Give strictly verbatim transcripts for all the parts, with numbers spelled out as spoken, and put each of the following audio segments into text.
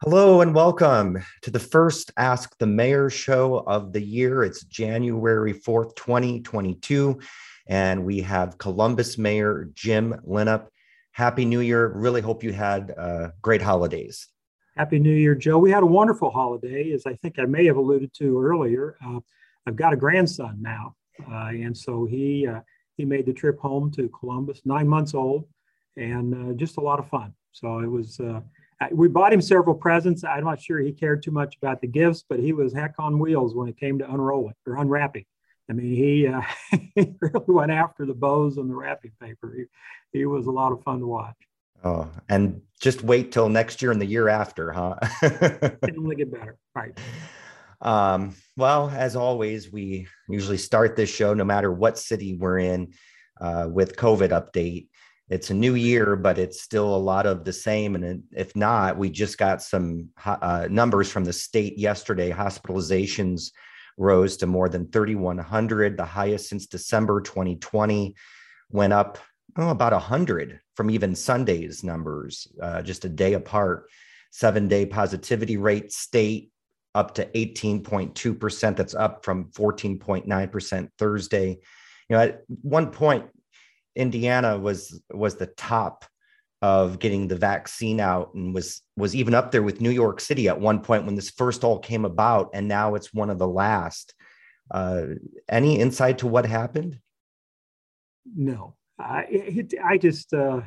Hello and welcome to the first Ask the Mayor show of the year. It's January fourth, twenty twenty-two, and we have Columbus Mayor Jim Linnap. Happy New Year. Really hope you had uh, great holidays. Happy New Year, Joe. We had a wonderful holiday, as I think I may have alluded to earlier. Uh, I've got a grandson now, uh, and so he uh, he made the trip home to Columbus, nine months old, and uh, just a lot of fun. So it was. Uh, We bought him several presents. I'm not sure he cared too much about the gifts, but he was heck on wheels when it came to unrolling or unwrapping. I mean, he, uh, he really went after the bows and the wrapping paper. He, he was a lot of fun to watch. Oh, and just wait till next year and the year after, huh? It only get better, right? Um, well, as always, we usually start this show, no matter what city we're in, uh, with COVID update. It's a new year, but it's still a lot of the same. And if not, we just got some uh, numbers from the state yesterday. Hospitalizations rose to more than thirty-one hundred, the highest since December twenty twenty, went up oh, about one hundred from even Sunday's numbers, uh, just a day apart. Seven-day positivity rate state up to eighteen point two percent. That's up from fourteen point nine percent Thursday. You know, at one point, Indiana was was the top of getting the vaccine out and was was even up there with New York City at one point when this first all came about, and now it's one of the last. Uh, any insight to what happened? No, I it, I just uh,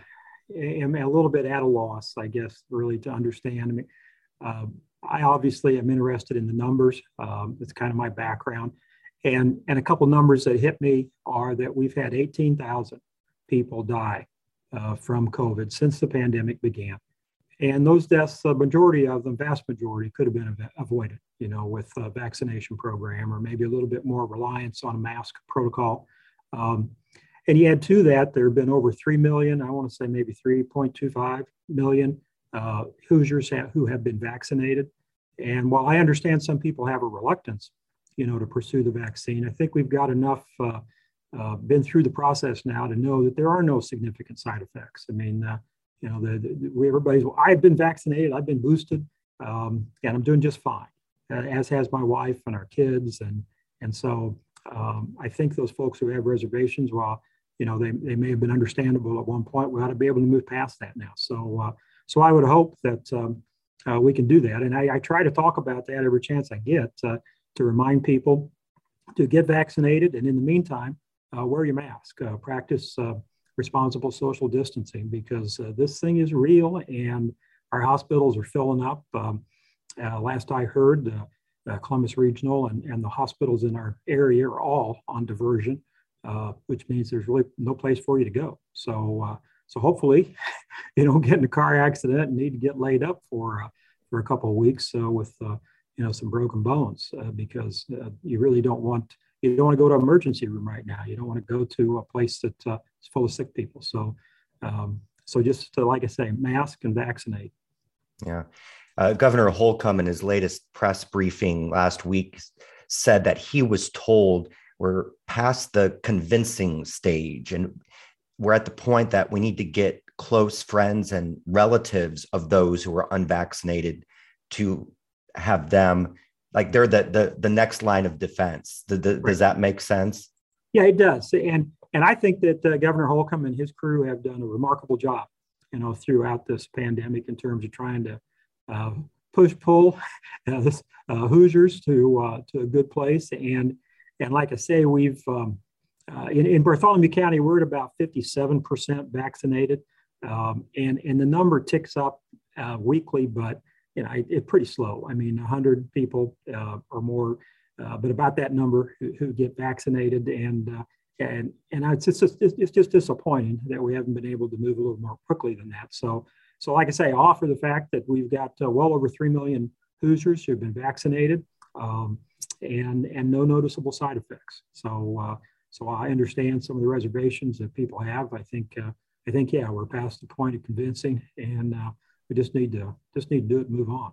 am a little bit at a loss, I guess, really to understand. I mean, uh, I obviously am interested in the numbers. Um, it's kind of my background, and and a couple numbers that hit me are that we've had eighteen thousand people die uh, from COVID since the pandemic began. And those deaths, the majority of them, vast majority, could have been av- avoided, you know, with a vaccination program or maybe a little bit more reliance on a mask protocol. Um, and you add to that, there have been over three million, I want to say maybe three point two five million uh, Hoosiers ha- who have been vaccinated. And while I understand some people have a reluctance, you know, to pursue the vaccine, I think we've got enough uh, Uh, been through the process now to know that there are no significant side effects. I mean, uh, you know, the, the, we, everybody's, well, I've been vaccinated, I've been boosted, um, and I'm doing just fine, uh, as has my wife and our kids. And, and so um, I think those folks who have reservations, while, you know, they, they may have been understandable at one point, we ought to be able to move past that now. So, uh, so I would hope that um, uh, we can do that. And I, I try to talk about that every chance I get uh, to remind people to get vaccinated. And in the meantime, Uh, wear your mask, uh, practice uh, responsible social distancing, because uh, this thing is real and our hospitals are filling up. Um, uh, last I heard, uh, uh, Columbus Regional and, and the hospitals in our area are all on diversion, uh, which means there's really no place for you to go. So, uh, so hopefully you don't get in a car accident and need to get laid up for uh, for a couple of weeks uh, with uh, you know some broken bones, uh, because uh, you really don't want. You don't want to go to an emergency room right now. You don't want to go to a place that uh, is full of sick people. So, um, so just to, like I say, mask and vaccinate. Yeah. Uh, Governor Holcomb in his latest press briefing last week said that he was told we're past the convincing stage and we're at the point that we need to get close friends and relatives of those who are unvaccinated to have them. Like they're the, the the next line of defense. The, the, Right. Does that make sense? Yeah, it does. And and I think that uh, Governor Holcomb and his crew have done a remarkable job, you know, throughout this pandemic in terms of trying to uh, push pull uh, this, uh, Hoosiers to uh, to a good place. And and like I say, we've um, uh, in, in Bartholomew County, we're at about fifty-seven percent vaccinated, um, and and the number ticks up uh, weekly, but you know, it's pretty slow. I mean, one hundred people uh, or more, uh, but about that number who, who get vaccinated, and uh, and and it's just it's just disappointing that we haven't been able to move a little more quickly than that. So so like I say, I offer the fact that we've got uh, well over three million Hoosiers who've been vaccinated, um, and and no noticeable side effects. So uh, so I understand some of the reservations that people have. I think uh, I think yeah, we're past the point of convincing, and uh, we just need to just need to do it and move on.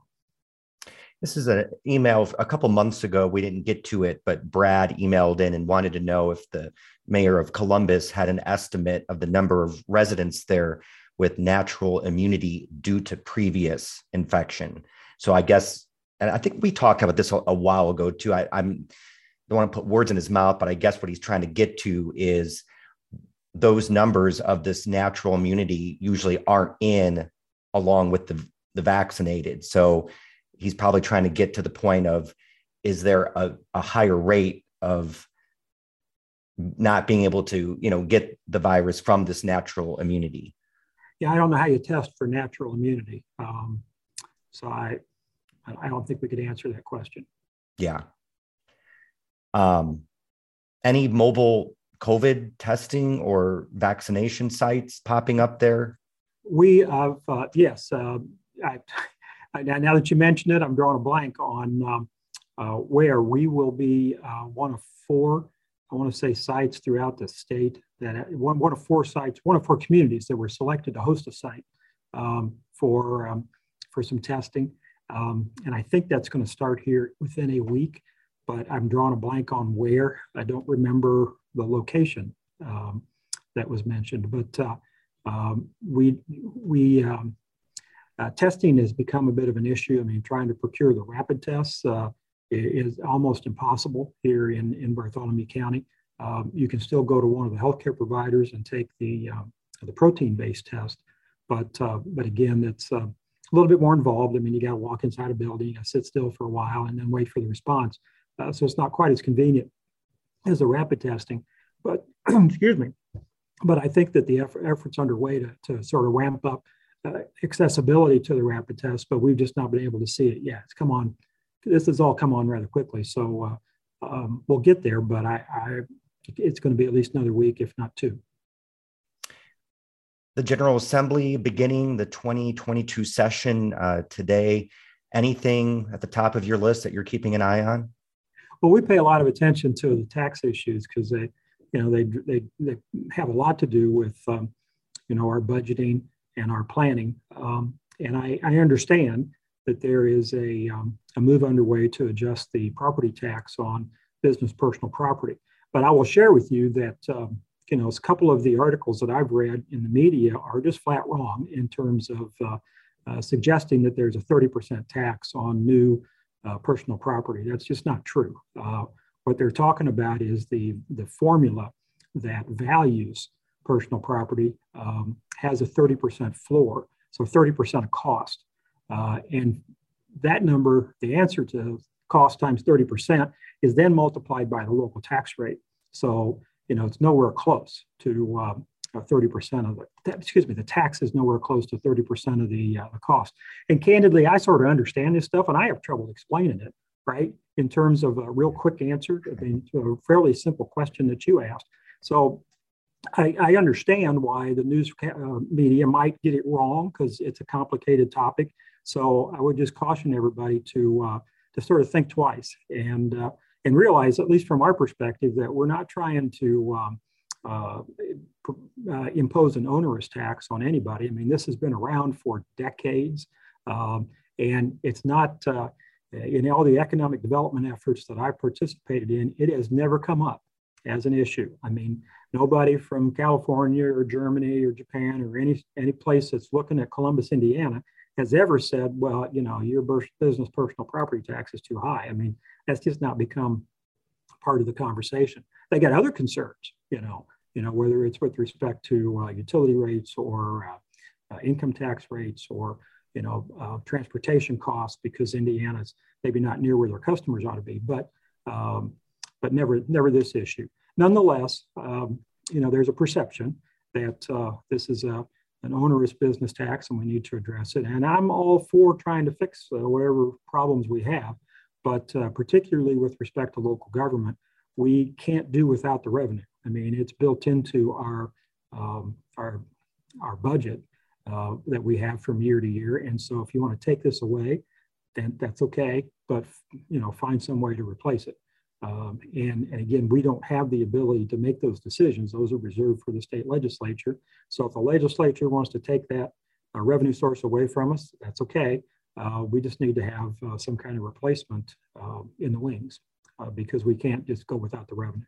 This is an email a couple months ago. We didn't get to it, but Brad emailed in and wanted to know if the mayor of Columbus had an estimate of the number of residents there with natural immunity due to previous infection. So I guess, and I think we talked about this a, a while ago too. I, I'm don't want to put words in his mouth, but I guess what he's trying to get to is those numbers of this natural immunity usually aren't in along with the, the vaccinated. So he's probably trying to get to the point of, is there a, a higher rate of not being able to, you know, get the virus from this natural immunity? Yeah, I don't know how you test for natural immunity. Um, so I, I don't think we could answer that question. Yeah. Um, any mobile COVID testing or vaccination sites popping up there? We have, uh, yes. Uh, I, I, now that you mention it, I'm drawing a blank on um, uh, where we will be uh, one of four, I want to say, sites throughout the state that one, one of four sites, one of four communities that were selected to host a site um, for, um, for some testing. Um, and I think that's going to start here within a week, but I'm drawing a blank on where. I don't remember the location um, that was mentioned, but uh, um, we, we um, uh, testing has become a bit of an issue. I mean, trying to procure the rapid tests uh, is almost impossible here in, in Bartholomew County. Um, you can still go to one of the healthcare providers and take the, uh, the protein-based test, but, uh, but again, it's uh, a little bit more involved. I mean, you got to walk inside a building, you got to sit still for a while and then wait for the response. Uh, so it's not quite as convenient as the rapid testing, but excuse me. But I think that the effort, effort's underway to, to sort of ramp up uh, accessibility to the rapid test, but we've just not been able to see it yet. It's come on, this has all come on rather quickly. So uh, um, we'll get there, but I, I, it's going to be at least another week, if not two. The General Assembly beginning the twenty twenty-two session uh, today. Anything at the top of your list that you're keeping an eye on? Well, we pay a lot of attention to the tax issues because they, you know, they they they have a lot to do with, um, you know, our budgeting and our planning. Um, and I, I understand that there is a um, a move underway to adjust the property tax on business personal property. But I will share with you that. Um, You know, a couple of the articles that I've read in the media are just flat wrong in terms of uh, uh, suggesting that there's a thirty percent tax on new uh, personal property. That's just not true. Uh, what they're talking about is the, the formula that values personal property um, has a thirty percent floor, so thirty percent of cost. Uh, and that number, the answer to cost times thirty percent is then multiplied by the local tax rate. So you know, it's nowhere close to um, thirty percent of the, excuse me, the tax is nowhere close to thirty percent of the, uh, the cost. And candidly, I sort of understand this stuff and I have trouble explaining it, right? In terms of a real quick answer, I mean, to a fairly simple question that you asked. So I, I understand why the news uh, media might get it wrong because it's a complicated topic. So I would just caution everybody to, uh, to sort of think twice and, uh, and realize, at least from our perspective, that we're not trying to um, uh, uh, impose an onerous tax on anybody. I mean, this has been around for decades, um, and it's not, uh, in all the economic development efforts that I've participated in, it has never come up as an issue. I mean, nobody from California or Germany or Japan or any, any place that's looking at Columbus, Indiana, has ever said, well, you know, your business personal property tax is too high. I mean, that's just not become part of the conversation. They got other concerns, you know, you know, whether it's with respect to uh, utility rates or uh, uh, income tax rates or, you know, uh, transportation costs, because Indiana's maybe not near where their customers ought to be, but um, but never, never this issue. Nonetheless, um, you know, there's a perception that uh, this is a an onerous business tax and we need to address it. And I'm all for trying to fix uh, whatever problems we have, but uh, particularly with respect to local government, we can't do without the revenue. I mean, it's built into our, um, our, our budget uh, that we have from year to year. And so if you want to take this away, then that's okay, but you know, find some way to replace it. Um, and, and again, we don't have the ability to make those decisions. Those are reserved for the state legislature. So if the legislature wants to take that uh, revenue source away from us, that's okay. Uh, we just need to have uh, some kind of replacement uh, in the wings uh, because we can't just go without the revenue.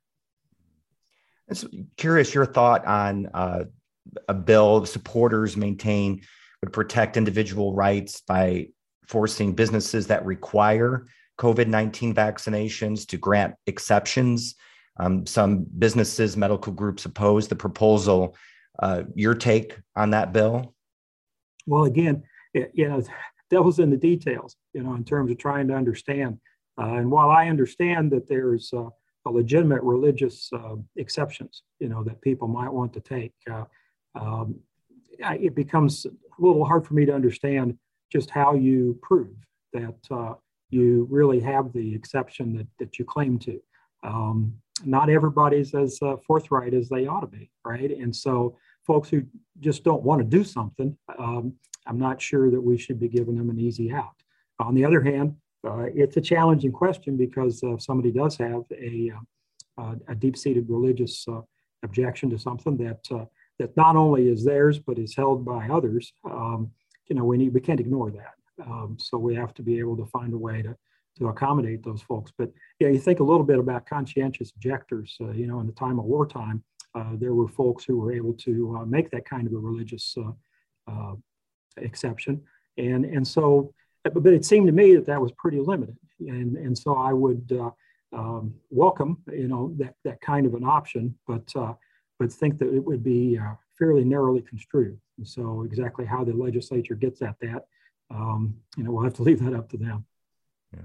I'm curious your thought on uh, a bill supporters maintain would protect individual rights by forcing businesses that require COVID nineteen vaccinations to grant exceptions. Um, some businesses, medical groups oppose the proposal. Uh, your take on that bill? Well, again, it, you know, devil's in the details, you know, in terms of trying to understand. Uh, and while I understand that there's uh, a legitimate religious uh, exceptions, you know, that people might want to take, uh, um, it becomes a little hard for me to understand just how you prove that uh, you really have the exception that, that you claim to. Um, not everybody's as uh, forthright as they ought to be, right? And so folks who just don't want to do something, um, I'm not sure that we should be giving them an easy out. On the other hand, uh, it's a challenging question because uh, somebody does have a, uh, a deep-seated religious uh, objection to something that uh, that not only is theirs but is held by others. Um, you know, we need we can't ignore that. Um, so we have to be able to find a way to to accommodate those folks. But yeah, you think a little bit about conscientious objectors. Uh, you know, in the time of wartime, uh, there were folks who were able to uh, make that kind of a religious uh, uh, exception, and and so, but it seemed to me that that was pretty limited, and and so I would uh, um, welcome, you know, that that kind of an option, but uh, but think that it would be uh, fairly narrowly construed. And so exactly how the legislature gets at that, um, you know, we'll have to leave that up to them. Yeah.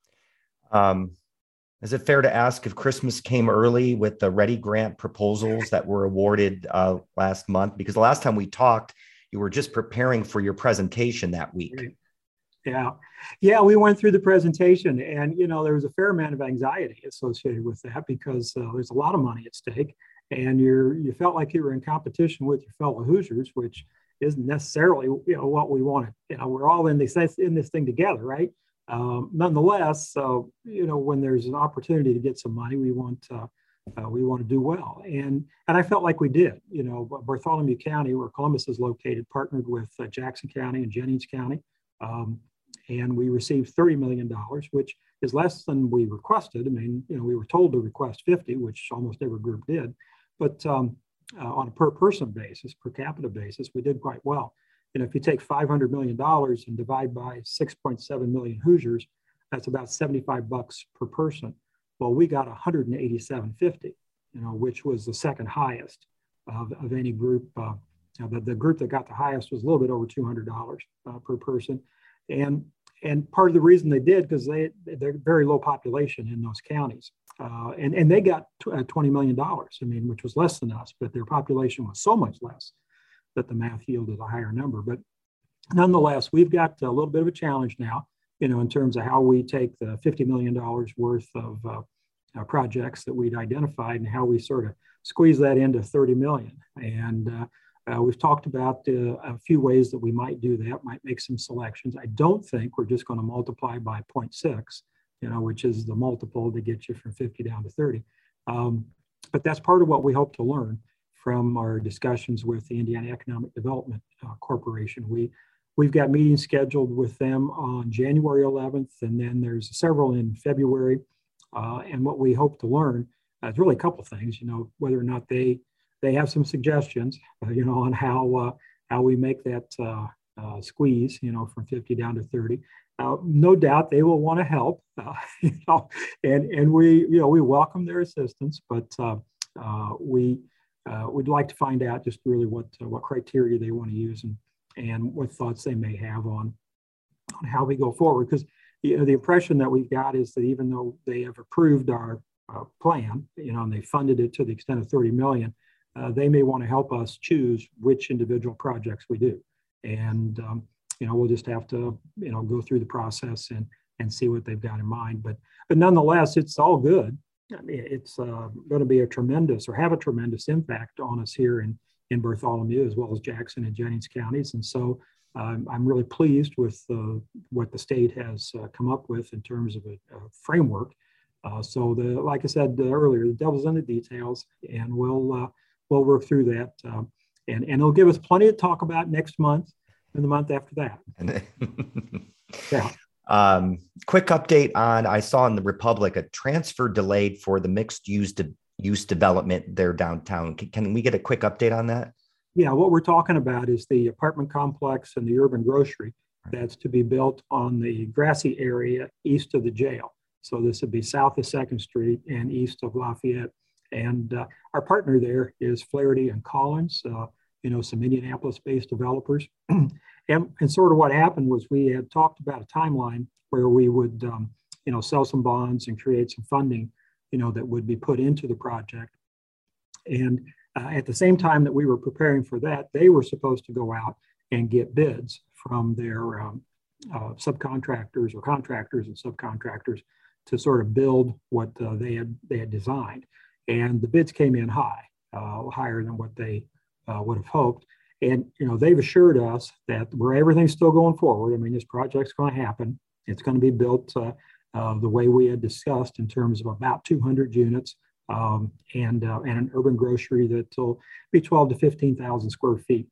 Um, is it fair to ask if Christmas came early with the Ready Grant proposals that were awarded uh, last month? Because the last time we talked, you were just preparing for your presentation that week. Yeah, yeah, we went through the presentation, and you know there was a fair amount of anxiety associated with that because uh, there's a lot of money at stake, and you're you felt like you were in competition with your fellow Hoosiers, which isn't necessarily you know what we wanted. You know, we're all in this in this thing together, right? Um, nonetheless, uh, you know, when there's an opportunity to get some money, we want uh, uh, we want to do well, and and I felt like we did. You know, Bartholomew County, where Columbus is located, partnered with uh, Jackson County and Jennings County, um, and we received thirty million dollars, which is less than we requested. I mean, you know, we were told to request fifty, which almost every group did, but um, uh, on a per person basis, per capita basis, we did quite well. And if you take five hundred million dollars and divide by six point seven million Hoosiers, that's about seventy-five bucks per person. Well, we got one hundred eighty-seven fifty, you know, which was the second highest of, of any group. Uh, the, the group that got the highest was a little bit over two hundred dollars uh, per person. And, and part of the reason they did, because they, they're very low population in those counties. Uh, and, and they got twenty million dollars, I mean, which was less than us, but their population was so much less that the math yielded a higher number. But nonetheless, we've got a little bit of a challenge now, you know, in terms of how we take the fifty million dollars worth of uh, uh, projects that we'd identified and how we sort of squeeze that into thirty million. And uh, uh, we've talked about uh, a few ways that we might do that, might make some selections. I don't think we're just going to multiply by zero point six, you know, which is the multiple to get you from fifty down to thirty. Um, but that's part of what we hope to learn from our discussions with the Indiana Economic Development uh, Corporation. We, we've got meetings scheduled with them on January eleventh, and then there's several in February. Uh, and what we hope to learn uh, is really a couple of things, you know, whether or not they they have some suggestions, uh, you know, on how uh, how we make that uh, uh, squeeze, you know, from fifty down to thirty. Uh, no doubt they will want to help, uh, you know, and and we, you know, we welcome their assistance, but uh, uh, we Uh, we'd like to find out just really what uh, what criteria they want to use and and what thoughts they may have on on how we go forward. Because you know the impression that we've got is that even though they have approved our uh, plan, you know, and they funded it to the extent of thirty million, uh, they may want to help us choose which individual projects we do. And um, you know, we'll just have to you know go through the process and and see what they've got in mind. But but nonetheless, it's all good. I mean, it's uh, going to be a tremendous or have a tremendous impact on us here in, in Bartholomew as well as Jackson and Jennings counties. And so um, I'm really pleased with uh, what the state has uh, come up with in terms of a, a framework. Uh, so the, like I said uh, earlier, the devil's in the details, and we'll uh, we'll work through that. Uh, and, and it'll give us plenty to talk about next month and the month after that. Yeah. Um, quick update on, I saw in the Republic, a transfer delayed for the mixed use de- use development there downtown. Can, can we get a quick update on that? Yeah, what we're talking about is the apartment complex and the urban grocery that's to be built on the grassy area east of the jail. So this would be south of second Street and east of Lafayette. And uh, our partner there is Flaherty and Collins, uh, you know, some Indianapolis-based developers. and, and sort of what happened was we had talked about a timeline where we would, um, you know, sell some bonds and create some funding, you know, that would be put into the project. And uh, at the same time that we were preparing for that, they were supposed to go out and get bids from their um, uh, subcontractors or contractors and subcontractors to sort of build what uh, they had they had designed. And the bids came in high, uh, higher than what they uh, would have hoped. And you know, they've assured us that where everything's still going forward. I mean, this project's going to happen. It's going to be built uh, uh, the way we had discussed in terms of about two hundred units um, and uh, and an urban grocery that'll be twelve to fifteen thousand square feet.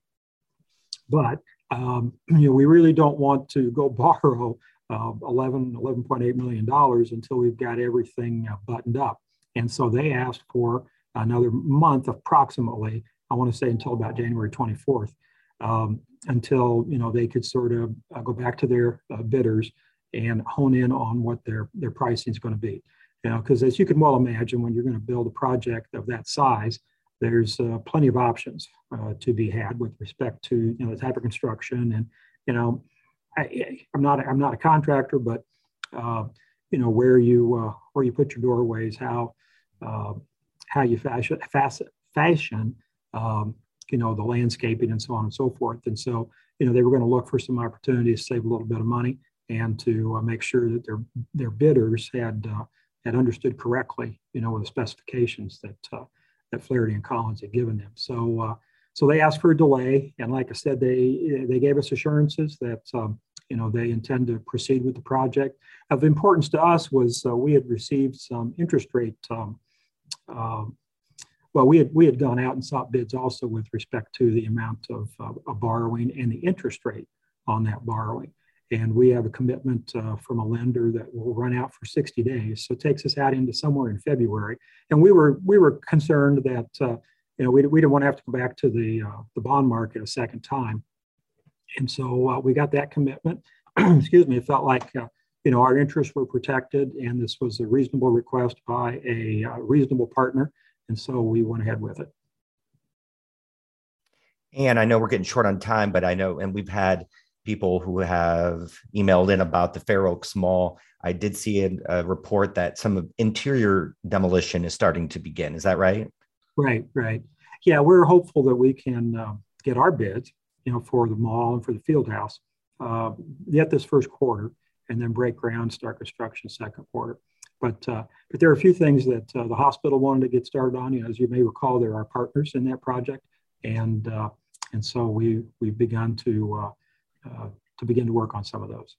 But um, you know, we really don't want to go borrow uh, eleven, eleven point eight million dollars until we've got everything uh, buttoned up. And so they asked for another month approximately, I want to say until about January twenty-fourth, um, until, you know, they could sort of uh, go back to their uh, bidders and hone in on what their, their pricing is going to be. You know, because as you can well imagine, when you're going to build a project of that size, there's uh, plenty of options uh, to be had with respect to, you know, the type of construction. And, you know, I, I'm not I'm not a contractor, but uh, you know, where you uh, where you put your doorways, how uh, how you fashion fashion, fashion um, you know, the landscaping and so on and so forth. And so, you know, they were going to look for some opportunities to save a little bit of money and to uh, make sure that their their bidders had uh, had understood correctly, you know, the specifications that uh, that Flaherty and Collins had given them. So. Uh, So they asked for a delay, and like I said, they they gave us assurances that um, you know, they intend to proceed with the project. Of importance to us was uh, we had received some interest rate. Um, uh, well, we had we had gone out and sought bids also with respect to the amount of, uh, of borrowing and the interest rate on that borrowing. And we have a commitment uh, from a lender that will run out for sixty days, so it takes us out into somewhere in February. And we were we were concerned that. Uh, You know, we, we didn't want to have to go back to the uh, the bond market a second time. And so uh, we got that commitment. Excuse me, it felt like, uh, you know, our interests were protected and this was a reasonable request by a uh, reasonable partner. And so we went ahead with it. And I know we're getting short on time, but I know, and we've had people who have emailed in about the Fair Oaks Mall. I did see a, a report that some of interior demolition is starting to begin. Is that right? Right, right. Yeah, we're hopeful that we can uh, get our bids, you know, for the mall and for the field house uh, yet this first quarter, and then break ground, start construction second quarter. But uh, but there are a few things that uh, the hospital wanted to get started on. You know, as you may recall, they're our partners in that project, and uh, and so we we've begun to uh, uh, to begin to work on some of those.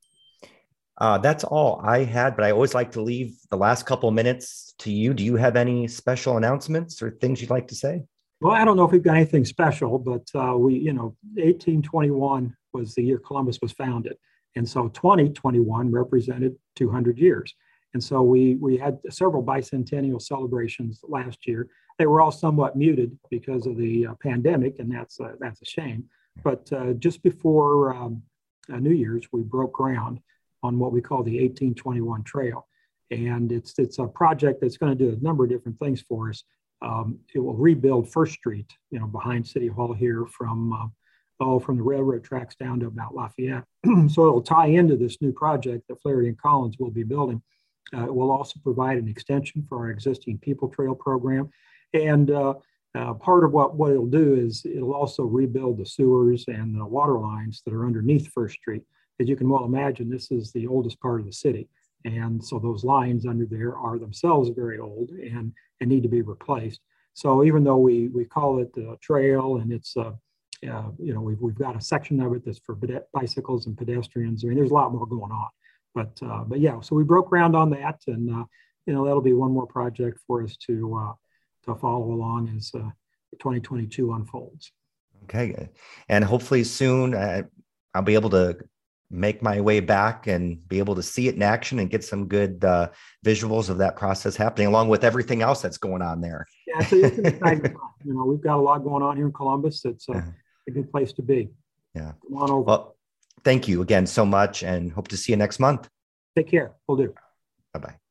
Uh, that's all I had, but I always like to leave the last couple of minutes to you. Do you have any special announcements or things you'd like to say? Well, I don't know if we've got anything special, but uh, we, you know, eighteen twenty-one was the year Columbus was founded. And so twenty twenty-one represented two hundred years. And so we, we had several bicentennial celebrations last year. They were all somewhat muted because of the uh, pandemic, and that's, uh, that's a shame. But uh, just before um, uh, New Year's, we broke ground on what we call the eighteen twenty-one Trail. And it's it's a project that's going to do a number of different things for us. Um, it will rebuild First Street, you know, behind City Hall here from, uh, oh, from the railroad tracks down to about Lafayette. So it'll tie into this new project that Flaherty and Collins will be building. Uh, it will also provide an extension for our existing People Trail program. And uh, uh, part of what, what it'll do is it'll also rebuild the sewers and the water lines that are underneath First Street. As you can well imagine, this is the oldest part of the city. And so those lines under there are themselves very old and, and need to be replaced. So even though we, we call it the trail and it's, uh, uh, you know, we've, we've got a section of it that's for bicycles and pedestrians. I mean, there's a lot more going on. But, uh, but yeah, so we broke ground on that. And, uh, you know, that'll be one more project for us to, uh, to follow along as uh, twenty twenty-two unfolds. Okay. And hopefully soon uh, I'll be able to make my way back and be able to see it in action and get some good uh, visuals of that process happening along with everything else that's going on there. Yeah, so it's an exciting time. You know, we've got a lot going on here in Columbus. It's a, a good place to be. Yeah. Come on over. Well, Thank you again so much, and hope to see you next month. Take care. We'll do. Bye-bye.